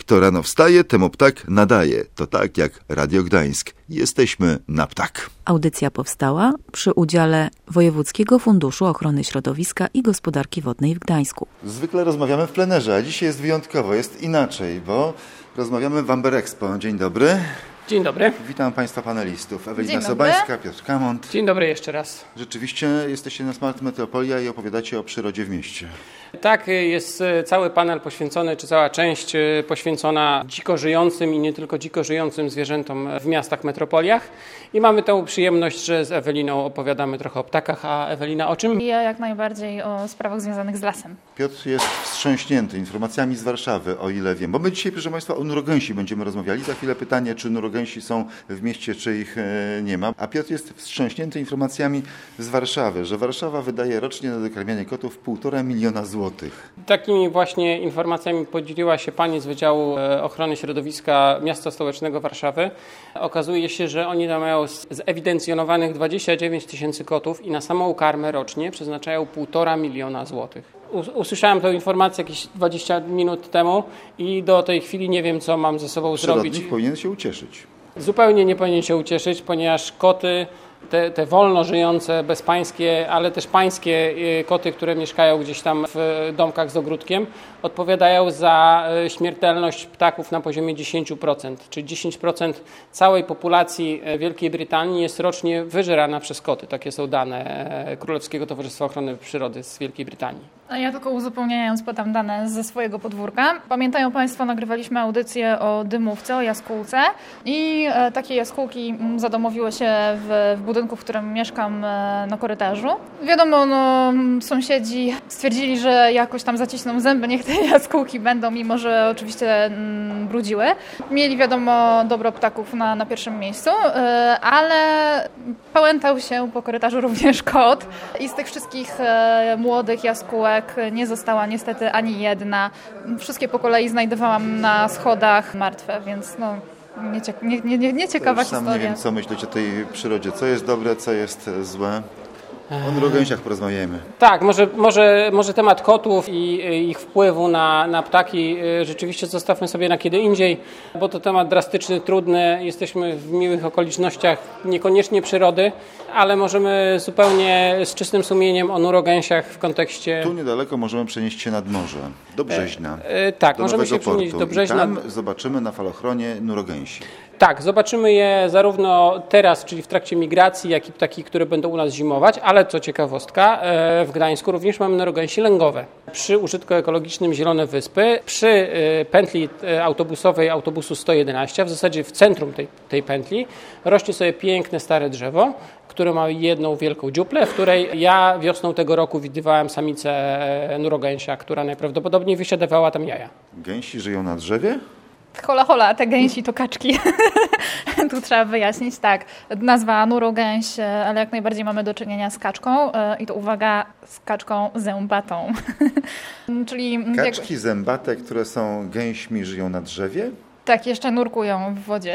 Kto rano wstaje, temu ptak nadaje. To tak jak Radio Gdańsk. Jesteśmy na ptak. Audycja powstała przy udziale Wojewódzkiego Funduszu Ochrony Środowiska i Gospodarki Wodnej w Gdańsku. Zwykle rozmawiamy w plenerze, a dzisiaj jest wyjątkowo, jest inaczej, bo rozmawiamy w Amber Expo. Dzień dobry. Dzień dobry. Witam Państwa panelistów. Ewelina Sobańska, Piotr Kamont. Dzień dobry jeszcze raz. Rzeczywiście jesteście na Smart Metropolia i opowiadacie o przyrodzie w mieście. Tak, jest cały panel poświęcony, czy cała część poświęcona dziko żyjącym i nie tylko dziko żyjącym zwierzętom w miastach, metropoliach. I mamy tę przyjemność, że z Eweliną opowiadamy trochę o ptakach, a Ewelina o czym? Ja jak najbardziej o sprawach związanych z lasem. Piotr jest wstrząśnięty informacjami z Warszawy, o ile wiem. Bo my dzisiaj, proszę Państwa, o nurogęsi będziemy rozmawiali. Za chwilę pytanie, czy nurogęsi są w mieście, czy ich nie ma. A Piotr jest wstrząśnięty informacjami z Warszawy, że Warszawa wydaje rocznie na dokarmianie kotów 1,5 miliona złotych. Takimi właśnie informacjami podzieliła się pani z Wydziału Ochrony Środowiska Miasta Stołecznego Warszawy. Okazuje się, że oni tam mają zewidencjonowanych 29 tysięcy kotów i na samą karmę rocznie przeznaczają 1,5 miliona złotych. Usłyszałem tę informację jakieś 20 minut temu i do tej chwili nie wiem, co mam ze sobą zrobić. Przyrodnik powinien się ucieszyć. Zupełnie nie powinien się ucieszyć, ponieważ koty, te wolno żyjące, bezpańskie, ale też pańskie koty, które mieszkają gdzieś tam w domkach z ogródkiem, odpowiadają za śmiertelność ptaków na poziomie 10%, czyli 10% całej populacji Wielkiej Brytanii jest rocznie wyżerana przez koty. Takie są dane Królewskiego Towarzystwa Ochrony Przyrody z Wielkiej Brytanii. A ja tylko uzupełniając podam dane ze swojego podwórka. Pamiętają Państwo, nagrywaliśmy audycję o dymówce, o jaskółce i takie jaskółki zadomowiły się w budynku, w którym mieszkam, na korytarzu. Wiadomo, sąsiedzi stwierdzili, że jakoś tam zacisną zęby, niech te jaskółki będą, mimo że oczywiście brudziły. Mieli, wiadomo, dobro ptaków na pierwszym miejscu, ale pałętał się po korytarzu również kot i z tych wszystkich młodych jaskółek nie została niestety ani jedna. Wszystkie po kolei znajdowałam na schodach martwe, więc nieciekawa historia. Sam nie wiem, co myśleć o tej przyrodzie. Co jest dobre, co jest złe. O nurogęsiach porozmawiajmy. Tak, może temat kotów i ich wpływu na ptaki rzeczywiście zostawmy sobie na kiedy indziej, bo to temat drastyczny, trudny. Jesteśmy w miłych okolicznościach, niekoniecznie przyrody, ale możemy zupełnie z czystym sumieniem o nurogęsiach w kontekście... Tu niedaleko możemy przenieść się nad morze, do Brzeźna. Tak, możemy się przenieść do Brzeźna. I tam zobaczymy na falochronie nurogęsi. Tak, zobaczymy je zarówno teraz, czyli w trakcie migracji, jak i ptaki, które będą u nas zimować, ale co ciekawostka, w Gdańsku również mamy nurogęsi lęgowe. Przy użytku ekologicznym Zielone Wyspy, przy pętli autobusowej autobusu 111, w zasadzie w centrum tej pętli, rośnie sobie piękne stare drzewo, które ma jedną wielką dziuplę, w której ja wiosną tego roku widywałem samicę nurogęsia, która najprawdopodobniej wysiadywała tam jaja. Gęsi żyją na drzewie? Hola, te gęsi to kaczki. Tu trzeba wyjaśnić, tak. Nazwa nurogęś, ale jak najbardziej mamy do czynienia z kaczką i to uwaga, z kaczką zębatą. Czyli kaczki zębate, które są gęśmi, żyją na drzewie? Tak, jeszcze nurkują w wodzie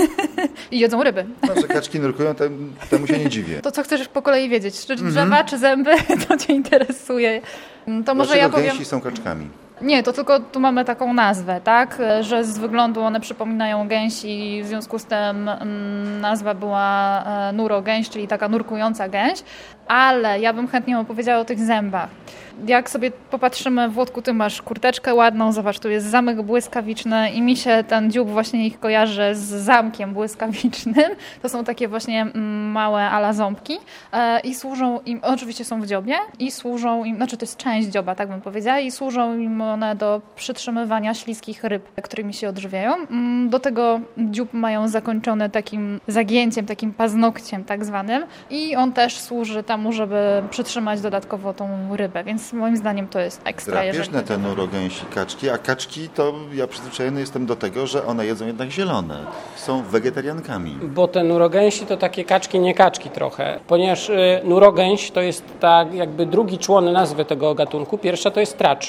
i jedzą ryby. No, że kaczki nurkują, temu się nie dziwię. To co chcesz po kolei wiedzieć? Czy drzewa, czy zęby? To Cię interesuje. To może ja powiem... gęsi są kaczkami? Nie, to tylko tu mamy taką nazwę, tak, że z wyglądu one przypominają gęsi i w związku z tym nazwa była nurogęś, czyli taka nurkująca gęś, ale ja bym chętnie opowiedziała o tych zębach. Jak sobie popatrzymy, Włodku, ty masz kurteczkę ładną, zobacz, tu jest zamek błyskawiczny i mi się ten dziób właśnie ich kojarzy z zamkiem błyskawicznym. To są takie właśnie małe ala ząbki i służą im, oczywiście są w dziobie i służą im, znaczy to jest część dzioba, tak bym powiedziała, i służą im one do przytrzymywania śliskich ryb, którymi się odżywiają. Do tego dziób mają zakończony takim zagięciem, takim paznokciem tak zwanym i on też służy temu, żeby przytrzymać dodatkowo tą rybę, więc moim zdaniem to jest ekstra. Drapieżne te nurogęsi kaczki, a kaczki to ja przyzwyczajony jestem do tego, że one jedzą jednak zielone. Są wegetariankami. Bo te nurogęsi to takie kaczki, nie kaczki trochę, ponieważ nurogęś to jest tak jakby drugi człon nazwy tego gatunku. Pierwsza to jest tracz.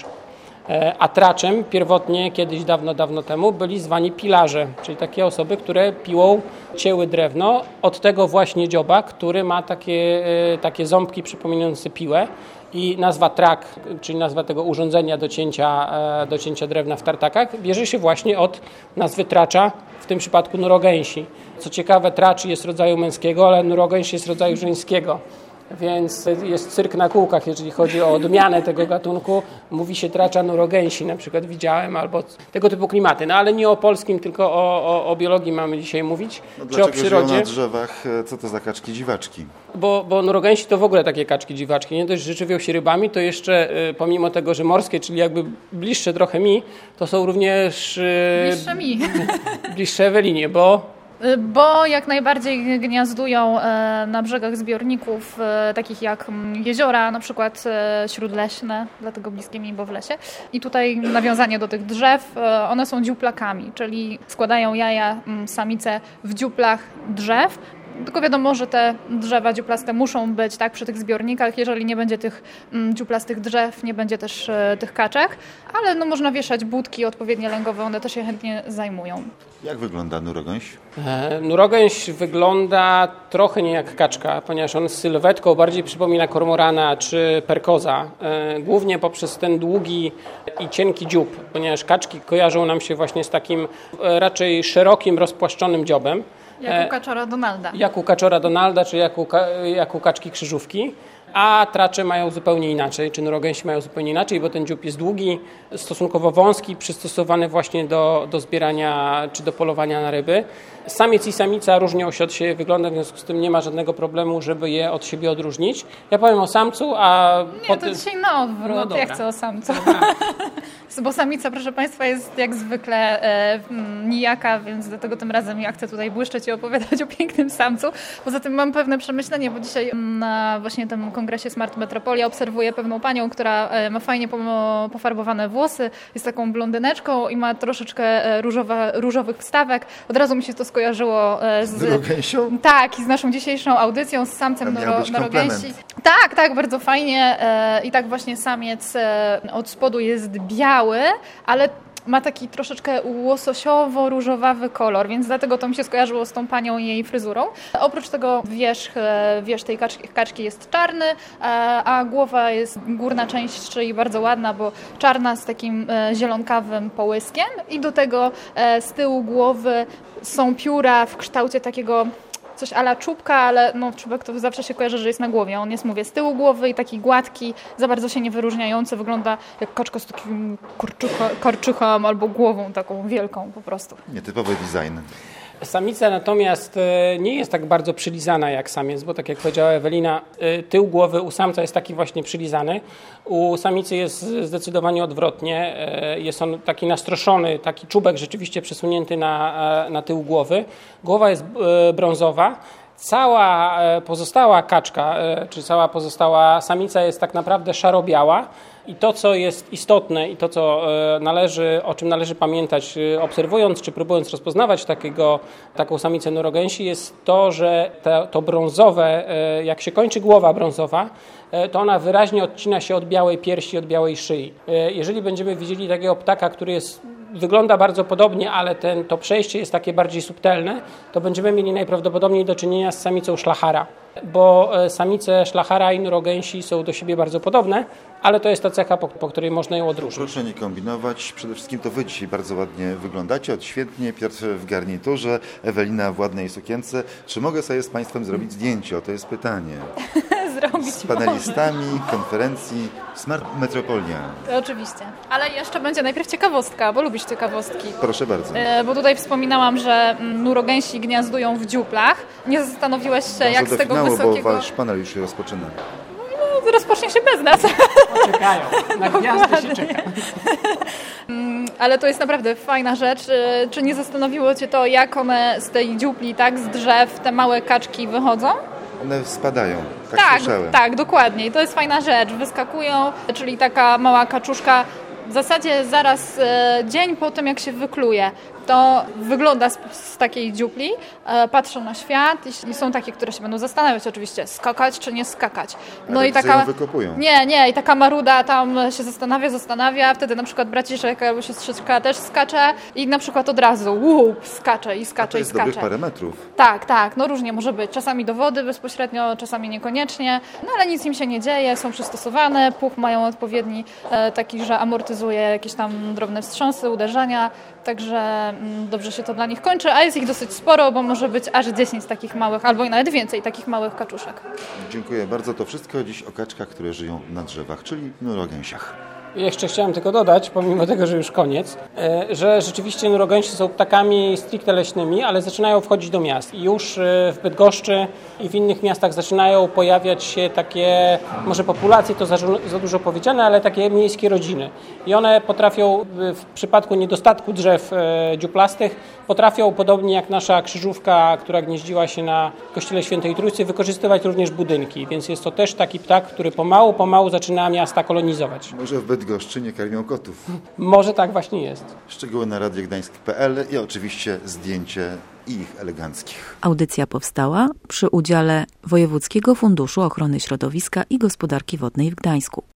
A traczem pierwotnie, kiedyś dawno temu, byli zwani pilarze, czyli takie osoby, które piłą cięły drewno od tego właśnie dzioba, który ma takie ząbki przypominające piłę I nazwa trak, czyli nazwa tego urządzenia do cięcia drewna w tartakach, bierze się właśnie od nazwy tracza, w tym przypadku nurogęsi. Co ciekawe, tracz jest rodzaju męskiego, ale nurogęś jest rodzaju żeńskiego. Więc jest cyrk na kółkach, jeżeli chodzi o odmianę tego gatunku. Mówi się tracza nurogęsi, na przykład widziałem, albo tego typu klimaty. No ale nie o polskim, tylko o biologii mamy dzisiaj mówić, czy o przyrodzie. Na drzewach, co to za kaczki dziwaczki? Bo nurogęsi to w ogóle takie kaczki dziwaczki. Nie dość, że żywią się rybami, to jeszcze pomimo tego, że morskie, czyli jakby bliższe trochę mi, to są również Bliższe mi. bliższe Ewelinie, bo jak najbardziej gniazdują na brzegach zbiorników, takich jak jeziora, na przykład śródleśne, dlatego bliskie mi, bo w lesie. I tutaj nawiązanie do tych drzew, one są dziuplakami, czyli składają jaja samice w dziuplach drzew. Tylko wiadomo, że te drzewa dziuplaste muszą być tak przy tych zbiornikach. Jeżeli nie będzie tych dziuplastych drzew, nie będzie też tych kaczek, ale no, można wieszać budki odpowiednie lęgowe, one też się chętnie zajmują. Jak wygląda nurogęś? Nurogęś wygląda trochę nie jak kaczka, ponieważ on z sylwetką bardziej przypomina kormorana czy perkoza, głównie poprzez ten długi i cienki dziób, ponieważ kaczki kojarzą nam się właśnie z takim raczej szerokim, rozpłaszczonym dziobem. Jak u kaczora Donalda. Jak u kaczora Donalda, czy jak u kaczki krzyżówki. A tracze mają zupełnie inaczej, czy nurogęsi mają zupełnie inaczej, bo ten dziób jest długi, stosunkowo wąski, przystosowany właśnie do zbierania czy do polowania na ryby. Samiec i samica różnią się od siebie wyglądem, w związku z tym nie ma żadnego problemu, żeby je od siebie odróżnić. Ja powiem o samcu, a... Nie, to dzisiaj na odwrót. No ja chcę o samcu. Bo samica, proszę Państwa, jest jak zwykle nijaka, więc dlatego tym razem ja chcę tutaj błyszczeć i opowiadać o pięknym samcu. Poza tym mam pewne przemyślenie, bo dzisiaj na właśnie tym kongresie Smart Metropolia obserwuję pewną panią, która ma fajnie pofarbowane włosy, jest taką blondyneczką i ma troszeczkę różowych wstawek. Od razu mi się to skojarzyło z nurogęsią? Tak, i z naszą dzisiejszą audycją, z samcem nurogęsi. Tak, bardzo fajnie. I tak właśnie samiec od spodu jest biały, ale ma taki troszeczkę łososiowo-różowawy kolor, więc dlatego to mi się skojarzyło z tą panią i jej fryzurą. Oprócz tego wierzch tej kaczki jest czarny, a głowa jest, górna część szyi bardzo ładna, bo czarna z takim zielonkawym połyskiem i do tego z tyłu głowy są pióra w kształcie takiego coś a la czubka, ale no, czubek to zawsze się kojarzy, że jest na głowie. On jest, mówię, z tyłu głowy i taki gładki, za bardzo się nie wyróżniający. Wygląda jak kaczka z takim korczychem albo głową taką wielką po prostu. Nietypowy design. Samica natomiast nie jest tak bardzo przylizana jak samiec, bo tak jak powiedziała Ewelina, tył głowy u samca jest taki właśnie przylizany. U samicy jest zdecydowanie odwrotnie. Jest on taki nastroszony, taki czubek rzeczywiście przesunięty na tył głowy. Głowa jest brązowa. Cała pozostała kaczka, czy cała pozostała samica jest tak naprawdę szaro-biała. I to, co jest istotne i to, o czym należy pamiętać, obserwując czy próbując rozpoznawać taką samicę nurogęsi, jest to, że to brązowe, jak się kończy głowa brązowa, to ona wyraźnie odcina się od białej piersi, od białej szyi. Jeżeli będziemy widzieli takiego ptaka, który wygląda bardzo podobnie, ale to przejście jest takie bardziej subtelne, to będziemy mieli najprawdopodobniej do czynienia z samicą szlachara, bo samice szlachara i nurogęsi są do siebie bardzo podobne, ale to jest ta cecha, po której można ją odróżnić. Proszę nie kombinować. Przede wszystkim to wy dzisiaj bardzo ładnie wyglądacie, odświetnie. Piotr w garniturze, Ewelina w ładnej sukience. Czy mogę sobie z Państwem zrobić zdjęcie? O, to jest pytanie. Z panelistami konferencji Smart Metropolia. Oczywiście. Ale jeszcze będzie najpierw ciekawostka, bo lubisz ciekawostki. Proszę bardzo. Bo tutaj wspominałam, że nurogęsi gniazdują w dziuplach. Nie zastanowiłeś się, jak z tego wysokiego... bo wasz panel już się rozpoczyna. No, rozpocznie się bez nas. Czekają. Na gwiazdy się czeka. Ale to jest naprawdę fajna rzecz. Czy nie zastanowiło Cię to, jak one z tej dziupli, tak, z drzew, te małe kaczki wychodzą? One spadają, tak, dokładnie. I to jest fajna rzecz. Wyskakują, czyli taka mała kaczuszka W zasadzie zaraz dzień po tym, jak się wykluje, to wygląda z takiej dziupli, patrzą na świat i są takie, które się będą zastanawiać oczywiście, skakać czy nie skakać. No i taka ją wykopują. Nie, i taka maruda tam się zastanawia, wtedy na przykład braciszek albo siostrzyczka też skacze i na przykład od razu skacze i skacze. To jest dobrych parę metrów. Tak, no różnie może być. Czasami do wody bezpośrednio, czasami niekoniecznie, no ale nic im się nie dzieje, są przystosowane, puch mają odpowiedni, taki, że amortyzuje jakieś tam drobne wstrząsy, uderzenia, także dobrze się to dla nich kończy, a jest ich dosyć sporo, bo może być aż 10 takich małych, albo i nawet więcej takich małych kaczuszek. Dziękuję bardzo. To wszystko dziś o kaczkach, które żyją na drzewach, czyli nurogęsiach. Jeszcze chciałem tylko dodać, pomimo tego, że już koniec, że rzeczywiście nurogęsie są ptakami stricte leśnymi, ale zaczynają wchodzić do miast. I już w Bydgoszczy i w innych miastach zaczynają pojawiać się takie, może populacje to za dużo powiedziane, ale takie miejskie rodziny. I one potrafią w przypadku niedostatku drzew dziuplastych, potrafią podobnie jak nasza krzyżówka, która gnieździła się na Kościele Świętej Trójcy, wykorzystywać również budynki. Więc jest to też taki ptak, który pomału zaczyna miasta kolonizować. Może w Bydgoszczy nie karmią kotów. Może tak właśnie jest. Szczegóły na radiogdańsk.pl i oczywiście zdjęcie ich eleganckich. Audycja powstała przy udziale Wojewódzkiego Funduszu Ochrony Środowiska i Gospodarki Wodnej w Gdańsku.